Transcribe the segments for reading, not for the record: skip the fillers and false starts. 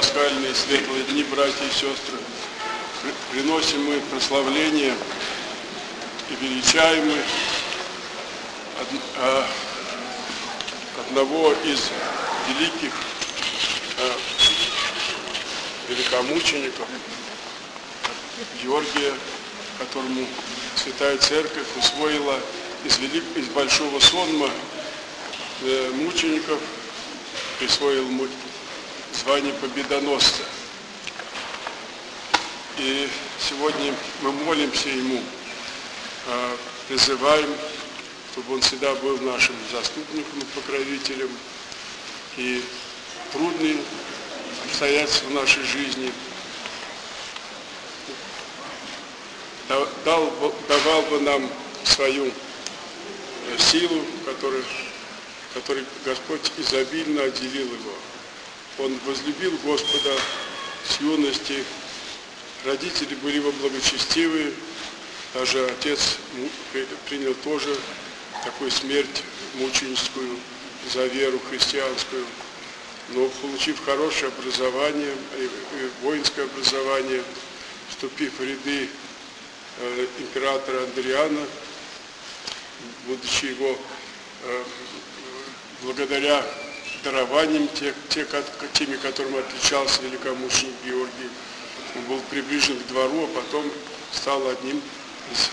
пасхальные светлые дни, братья и сестры, приносим мы прославление и величаем мы одного из великих великомучеников, Георгия, которому Святая Церковь усвоила из большого сонма мучеников, присвоил ему звание победоносца. И сегодня мы молимся ему, призываем, чтобы он всегда был нашим заступником и покровителем, и трудные обстоятельства в нашей жизни давал бы нам свою силу, которой Господь изобильно отделил его. Он возлюбил Господа с юности, родители были его благочестивые, даже отец принял тоже такую смерть мученическую за веру христианскую, но получив хорошее образование, воинское образование, вступив в ряды императора Андриана, будучи его благодаря дарованиям теми, которым отличался великомученик Георгий, он был приближен к двору, а потом стал одним из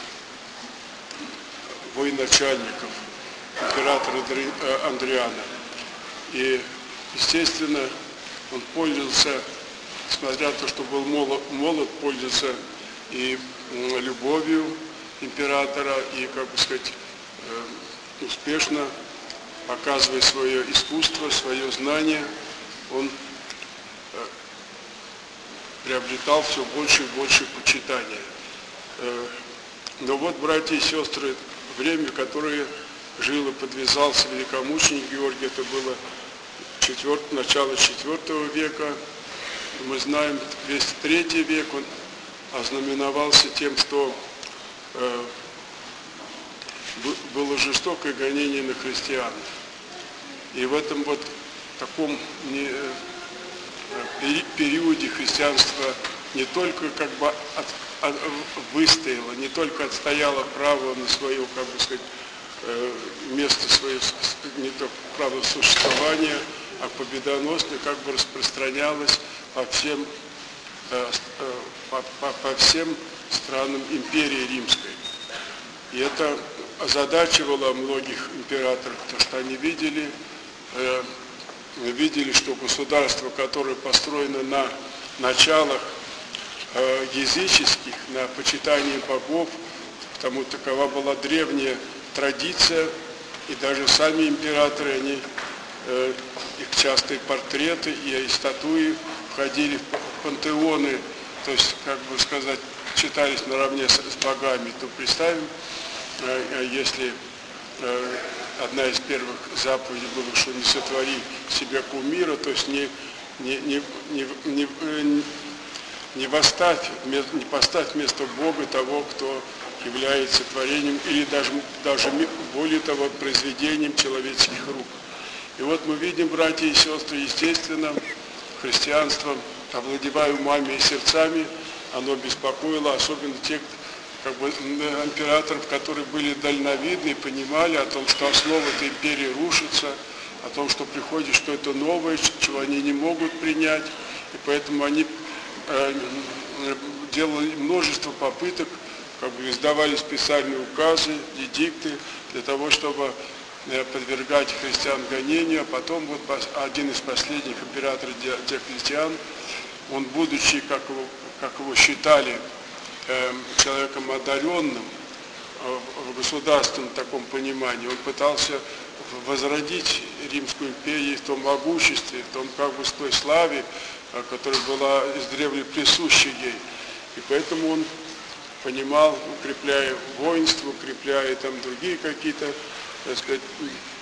военачальников императора Андриана. И, естественно, он пользовался, несмотря на то, что был молод, пользовался и любовью императора, и, как бы сказать, успешно, показывая свое искусство, свое знание, он приобретал все больше и больше почитания. Но вот, братья и сестры, время, которое жил и подвязался великомученик Георгий, это было начало IV века. Мы знаем, весь III век он ознаменовался тем, что было жестокое гонение на христиан. И в этом вот таком периоде христианство не только как бы выстояло, не только отстояло право на свое, как бы сказать, место свое, не только право существования, а победоносно как бы распространялось по всем странам империи Римской. И это озадачивало многих императоров, потому что они видели, что государство, которое построено на началах языческих, на почитании богов, потому такова была древняя традиция, и даже сами императоры, их частые портреты и статуи входили в пантеоны, то есть, как бы сказать, читались наравне с богами. То представим, если одна из первых заповедей была, что не сотвори себе кумира, то есть не поставь вместо Бога того, кто является творением или даже более того, произведением человеческих рук. И вот мы видим, братья и сестры, естественно, христианство, овладевая умами и сердцами, оно беспокоило особенно тех, как бы, императоров, которые были дальновидны и понимали о том, что основа этой империи рушится, о том, что приходит что-то новое, чего они не могут принять, и поэтому они делали множество попыток, как бы издавали специальные указы, эдикты для того, чтобы подвергать христиан гонению. А потом вот один из последних императоров Диоклетиан, он, будучи, как его считали, человеком одаренным в государственном таком понимании, он пытался возродить Римскую империю в том могуществе, в том, как бы, с той славе, которая была издревле присуща ей. И поэтому он понимал, укрепляя воинство, укрепляя там другие какие-то, так сказать,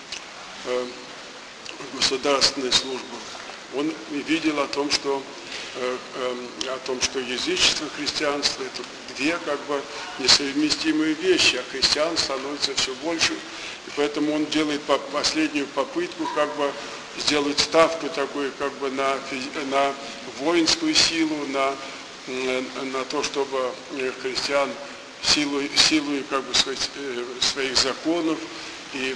государственные службы, он видел о том, что о том, что язычество, христианство — это две как бы несовместимые вещи, а христиан становится все больше, и поэтому он делает последнюю попытку как бы сделать ставку такую как бы на воинскую силу, на то, чтобы христиан силой как бы сказать, своих законов и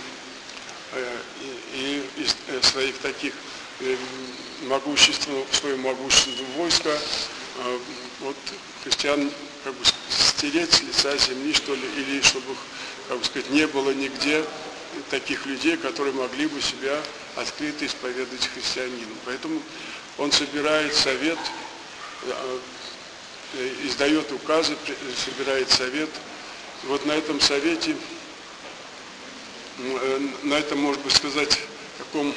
своих таких своего могущественного войска, вот христиан как бы стереть с лица земли, что ли, или чтобы, как бы сказать, не было нигде таких людей, которые могли бы себя открыто исповедовать христианином. Поэтому он собирает совет, издает указы, собирает совет. Вот на этом совете, на этом, можно сказать, таком,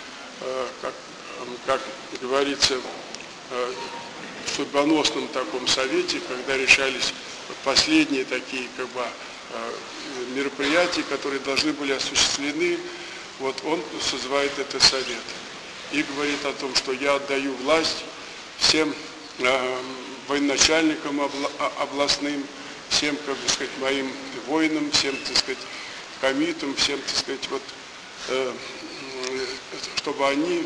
как говорится, судьбоносном таком совете, когда решались последние такие как бы мероприятия, которые должны были осуществлены, вот он созывает этот совет и говорит о том, что я отдаю власть всем военачальникам областным, всем, как бы сказать, моим воинам, всем, так сказать, комитам, всем, так сказать, вот, чтобы они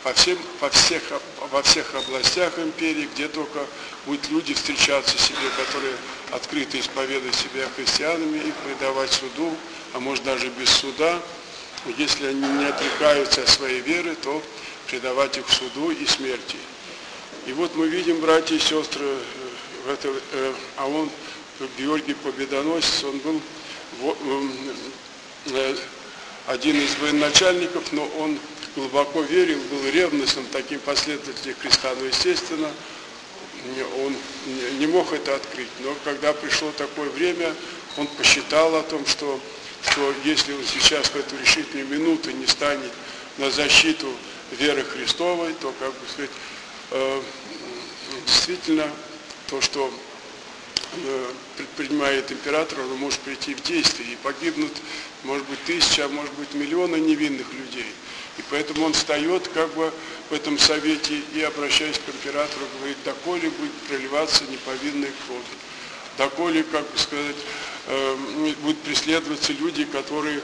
во всех областях империи, где только будут люди встречаться себе, которые открыто исповедуют себя христианами, их предавать суду, а может даже без суда. Если они не отрекаются от своей веры, то предавать их суду и смерти. И вот мы видим, братья и сестры, а он, Георгий Победоносец, он был один из военачальников, но он глубоко верил, был ревностным таким последователем Христа, но, естественно, он не мог это открыть. Но когда пришло такое время, он посчитал о том, что если он сейчас в эту решительную минуту не станет на защиту веры Христовой, то, как бы сказать, действительно, то, что предпринимает император, он может прийти в действие, и погибнут, может быть, тысячи, а может быть, миллионы невинных людей. И поэтому он встает как бы в этом совете и, обращаясь к императору, говорит: доколе будет проливаться неповинная кровь, доколе, как бы сказать, будут преследоваться люди, которые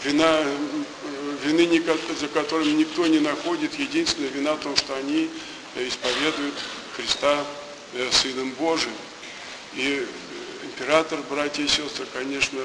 вины за которыми никто не находит, единственная вина в том, что они исповедуют Христа Сыном Божиим. И император, братья и сестры, конечно,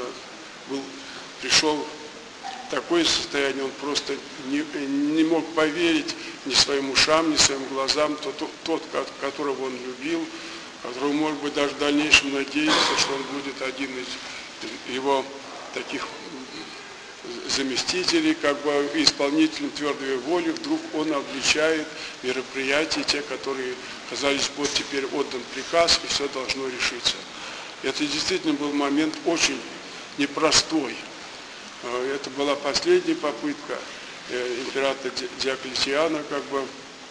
пришел в такое состояние, он просто не мог поверить ни своим ушам, ни своим глазам, тот, которого он любил, которого, может быть, даже в дальнейшем надеялся, что он будет один из его таких заместителей, как бы исполнителем твердой воли, вдруг он обличает мероприятия, те, которые казались, вот теперь отдан приказ, и все должно решиться. Это действительно был момент очень непростой. Это была последняя попытка императора Диоклетиана как бы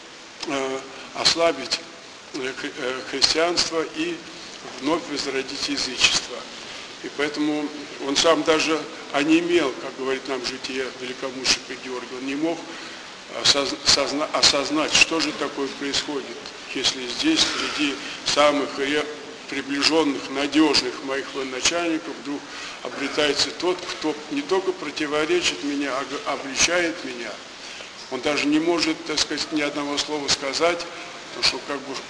ослабить христианство и вновь возродить язычество. И поэтому он сам даже онемел, как говорит нам житие великомученика Георгия, он не мог осознать, что же такое происходит, если здесь среди самых приближенных, надежных моих военачальников вдруг обретается тот, кто не только противоречит меня, а обличает меня. Он даже не может, так сказать, ни одного слова сказать, потому что как бы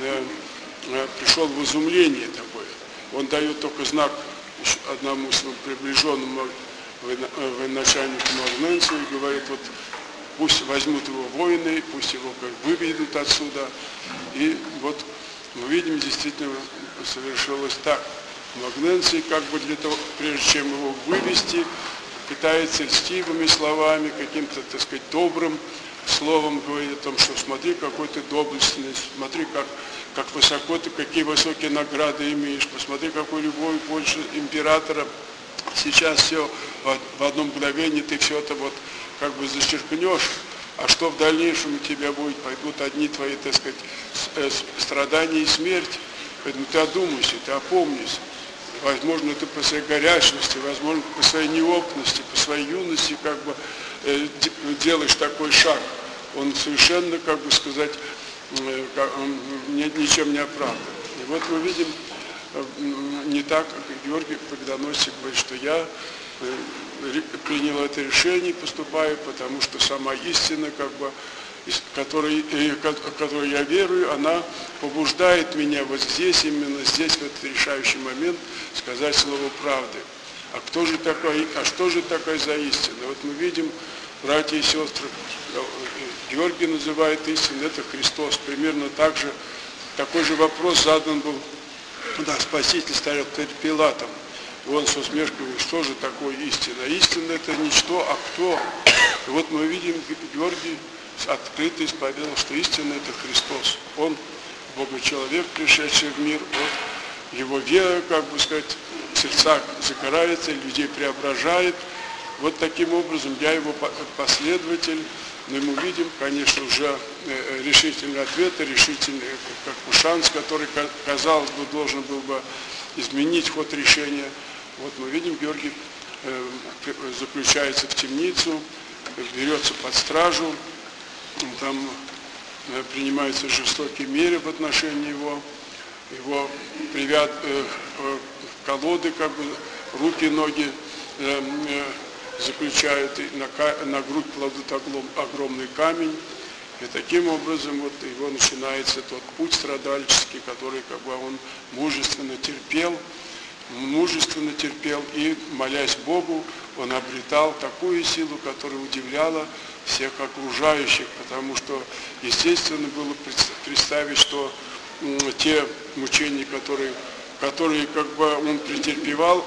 пришел в изумление такое. Он дает только знак одному своему приближенному военачальнику Магненцу и говорит: вот пусть возьмут его воины, пусть его как выведут отсюда. И вот мы видим, действительно совершилось так. Магненций, как бы для того, прежде чем его вывести, пытается льстивыми словами, каким-то, так сказать, добрым словом говорит о том, что смотри, какой ты доблестный, смотри, как высоко ты, какие высокие награды имеешь, посмотри, какой любовью больше императора. Сейчас все в одно мгновение ты все это вот как бы зачеркнешь, а что в дальнейшем у тебя будет, пойдут одни твои, так сказать, страдания и смерть. Поэтому ты одумайся, ты опомнись. Возможно, ты по своей горячности, возможно, по своей неопытности, по своей юности как бы делаешь такой шаг. Он совершенно, как бы сказать, ничем не оправдан. И вот мы видим, не так, как Георгий Победоносец говорит, что я принял это решение, поступаю, потому что сама истина, которой я верую, она побуждает меня вот здесь, именно здесь, в этот решающий момент, сказать слово правды. А что же такое за истина? Вот мы видим, братья и сестры, Георгий называет истиной, это Христос. Примерно такой же вопрос задан был, когда Спаситель стоял перед Пилатом. И он с усмешкой говорит, что же такое истина? Истина это не что, а кто. И вот мы видим, Георгий открыто исповедовал, что истина это Христос. Он Бога-человек, пришедший в мир, вот его вера, в сердцах загорается, людей преображает. Вот таким образом я его последователь, но мы видим, конечно, уже решительный ответ, решительный шанс, который, казалось бы, должен был бы изменить ход решения. Вот мы видим, Георгий заключается в темницу, берется под стражу, там принимаются жестокие меры в отношении его привят колоды, руки, ноги заключают, и на грудь кладут огромный камень. И таким образом вот его начинается тот путь страдальческий, который он мужественно терпел, и, молясь Богу, он обретал такую силу, которая удивляла всех окружающих, потому что, естественно, было представить, что те мучения, которые он претерпевал,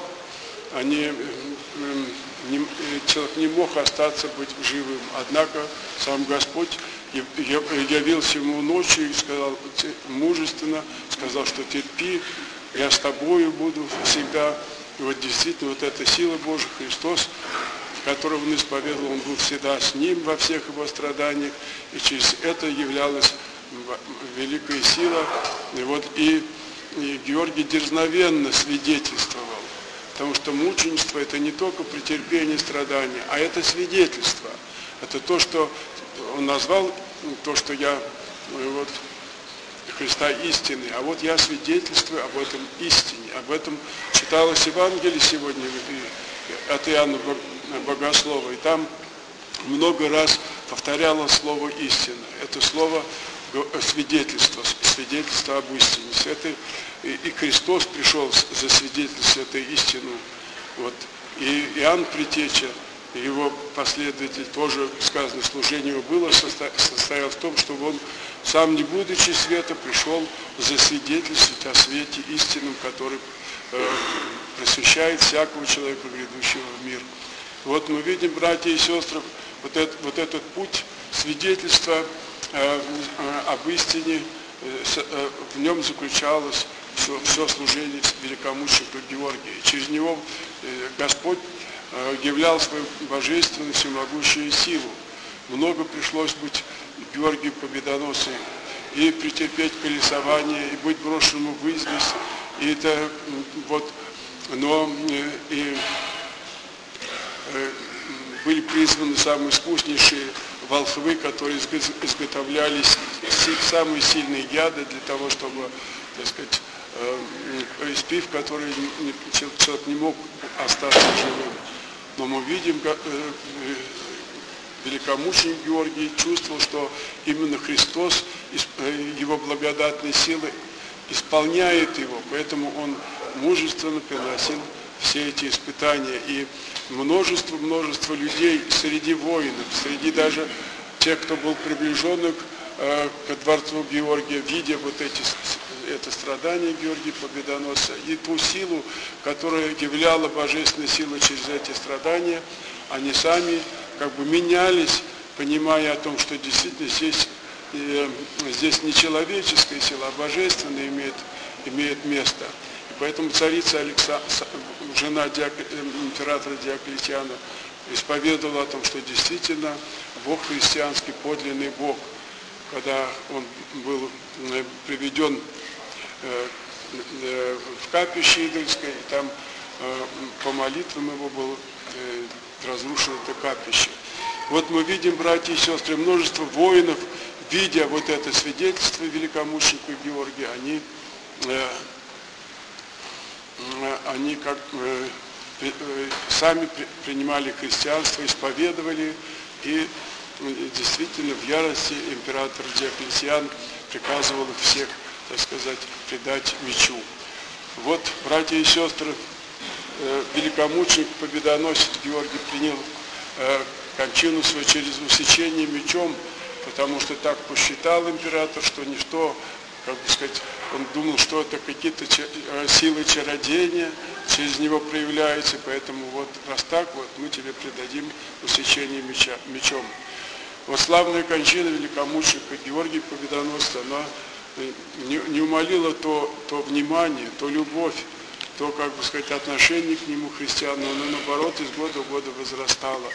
человек не мог остаться быть живым. Однако сам Господь явился ему ночью и сказал мужественно, сказал, что терпи, я с тобою буду всегда. И вот действительно вот эта сила Божия, Христос, которого он исповедовал, он был всегда с ним во всех его страданиях, и через это являлась великая сила. И Георгий дерзновенно свидетельствовал, потому что мученичество это не только претерпение страданий, а это свидетельство. Это то, что он назвал, то, что я Христа истины, а вот я свидетельствую об этом истине. Об этом читалось Евангелие сегодня от Иоанна Богослова, и там много раз повторялось слово истина. Это слово свидетельство об истине. И Христос пришел за свидетельство этой истины. Вот. И Иоанн Предтеча, его последователь, тоже сказано, служение его было, состояло в том, чтобы он, сам не будучи света, пришел засвидетельствовать о свете истинном, который просвещает всякого человека, грядущего в мир. Вот мы видим, братья и сестры, вот этот путь свидетельства об истине, в нем заключалось все служение великомученику Георгия. И через него Господь являл свою божественную всемогущую силу. Много пришлось быть Георгию Победоносцу и претерпеть колесование, и быть брошенному в известь. И это были призваны самые искуснейшие волхвы, которые изготовляли самые сильные яды для того, чтобы, испив, который человек не мог остаться живым. Но мы видим, как великомученик Георгий чувствовал, что именно Христос, его благодатной силой, исполняет его, поэтому он мужественно переносил все эти испытания. И множество людей среди воинов, среди даже тех, кто был приближен к дворцу Георгия, видя это страдание Георгия Победоносца и ту силу, которая являла божественная сила через эти страдания, они сами менялись, понимая о том, что действительно здесь не человеческая сила, а божественная имеет место. И поэтому царица жена императора Диоклетиана, исповедовала о том, что действительно Бог христианский, подлинный Бог, когда он был приведен в капище идольское, и там по молитвам его было разрушено это капище. Вот мы видим, братья и сестры, множество воинов видя вот это свидетельство великомученика Георгия, они как сами принимали христианство, исповедовали, и действительно в ярости император Диоклетиан приказывал их всех, так сказать, предать мечу. Вот, братья и сестры, великомученик, победоносец Георгий принял кончину свою через усечение мечом, потому что так посчитал император, что ничто, как бы сказать, он думал, что это какие-то силы чародения через него проявляются, поэтому вот раз так вот мы тебе предадим усечение мечом. Вот славная кончина великомученика Георгия Победоносца, она не умолила то внимание, то любовь, то, как бы сказать, отношение к нему христиан, но наоборот из года в год возрастало.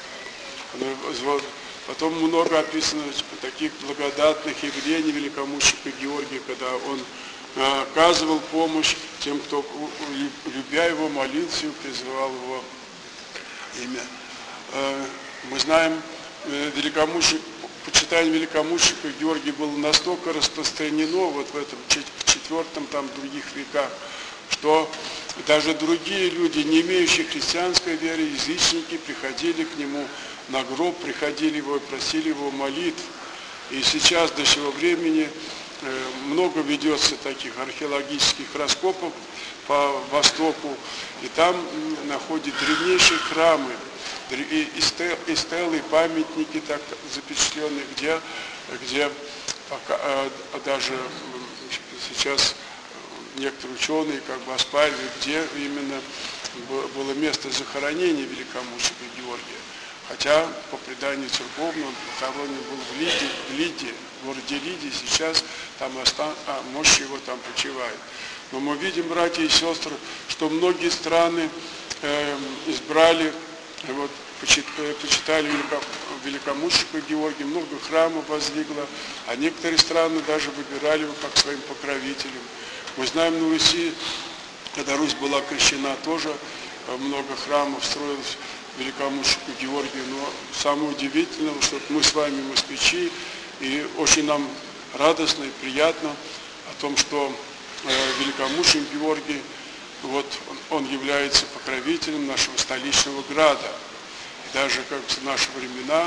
Потом много описано таких благодатных явлений великомученика Георгия, когда он оказывал помощь тем, кто, любя его, молился и призывал его имя. Мы знаем, почитание великомученика Георгия было настолько распространено вот в этом четвертом, там, других веках, что даже другие люди, не имеющие христианской веры, язычники, приходили к нему на гроб, приходили его и просили его молитв. И сейчас до сего времени много ведется таких археологических раскопов по Востоку, и там находят древнейшие храмы, и стелы, и памятники так запечатленные, где даже сейчас некоторые ученые как бы оспаривают, где именно было место захоронения великомученика Георгия. Хотя по преданию церковному он похоронен был в Лидии, в городе Лидии, сейчас там мощь его там почивает. Но мы видим, братья и сестры, что многие страны избрали, вот, почитали великомученика Георгия, много храмов воздвигло, а некоторые страны даже выбирали его как своим покровителем. Мы знаем, на Руси, когда Русь была крещена, тоже много храмов строилось великомученику Георгию, но самое удивительное, что мы с вами москвичи, и очень нам радостно и приятно о том, что великомученик Георгий, вот, он является покровителем нашего столичного града. И даже как в наши времена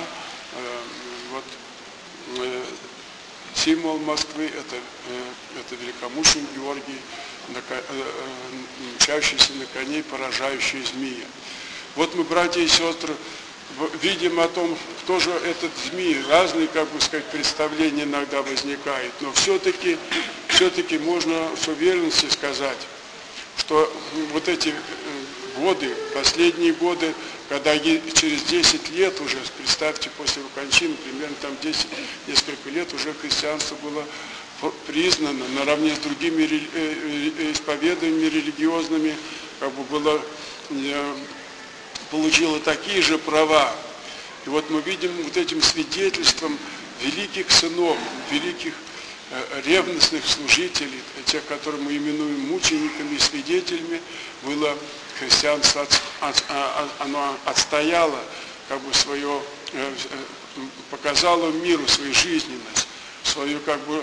символ Москвы это великомученик Георгий, мчащийся на коне, поражающий змея. Вот мы, братья и сестры, видим о том, кто же этот змей. Разные, как бы сказать, представления иногда возникают, но все-таки можно с уверенностью сказать, что вот эти годы, последние годы, когда через 10 лет уже, представьте, после его кончины, примерно там несколько лет уже христианство было признано наравне с другими исповеданиями религиозными, как бы получило такие же права. И вот мы видим вот этим свидетельством великих сынов, великих ревностных служителей, тех, которых мы именуем мучениками и свидетелями, было христианство, оно отстояло, как бы свое, показало миру свою жизненность, свою, как бы,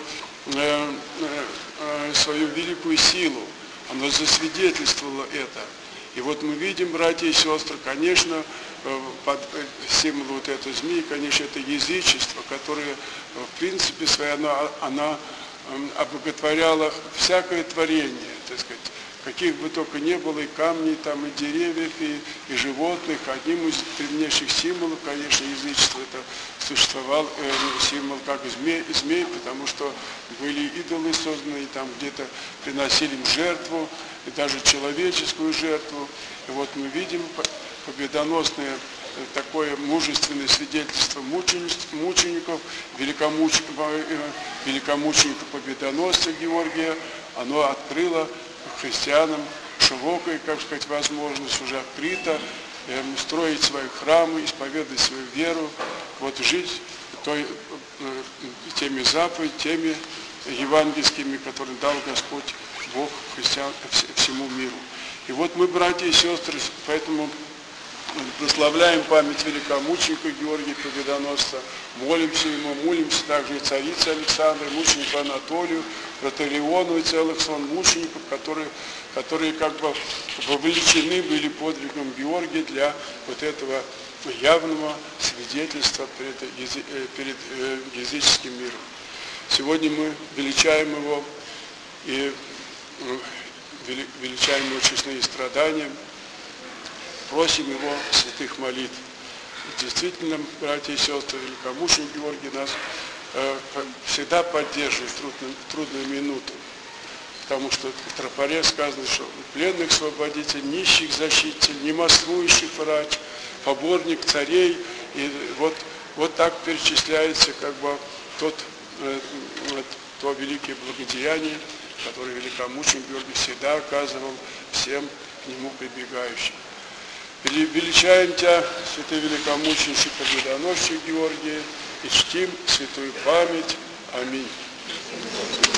свою великую силу, оно засвидетельствовало это. И вот мы видим, братья и сестры, конечно, под символом вот этой змеи, конечно, это язычество, которое, в принципе, она обоготворяла всякое творение, так сказать, каких бы только ни было, и камней, там, и деревьев, и животных. Одним из древнейших символов, конечно, язычества, это существовал символ как змей, потому что были идолы созданы, и там где-то приносили им жертву, и даже человеческую жертву. И вот мы видим победоносное такое мужественное свидетельство мучеников, великомученика победоносца Георгия. Оно открыло христианам широкая, как сказать, возможность уже открыта строить свои храмы, исповедовать свою веру, вот жить теми заповедями, теми евангельскими, которые дал Господь Бог христиан всему миру. И вот мы, братья и сестры, поэтому прославляем память великомученика Георгия Победоносца, молимся ему, молимся также и царице Александре, мученику Анатолию, протоиереону и целых сон мучеников, которые как бы вовлечены были подвигом Георгия для вот этого явного свидетельства перед языческим миром. Сегодня мы величаем его и величаем его честные страдания, просим его святых молитв. Действительно, братья и сестры, великомученик Георгий нас всегда поддерживает в трудную минуту, потому что в тропаре сказано, что пленных освободитель, нищих защититель, немослующий врач, поборник царей, и вот так перечисляется как бы то великое благодеяние, которое великомученик Георгий всегда оказывал всем к нему прибегающим. Величаем Тебя, святый великомученичек Победоносчик Георгий, и чтим святую память. Аминь.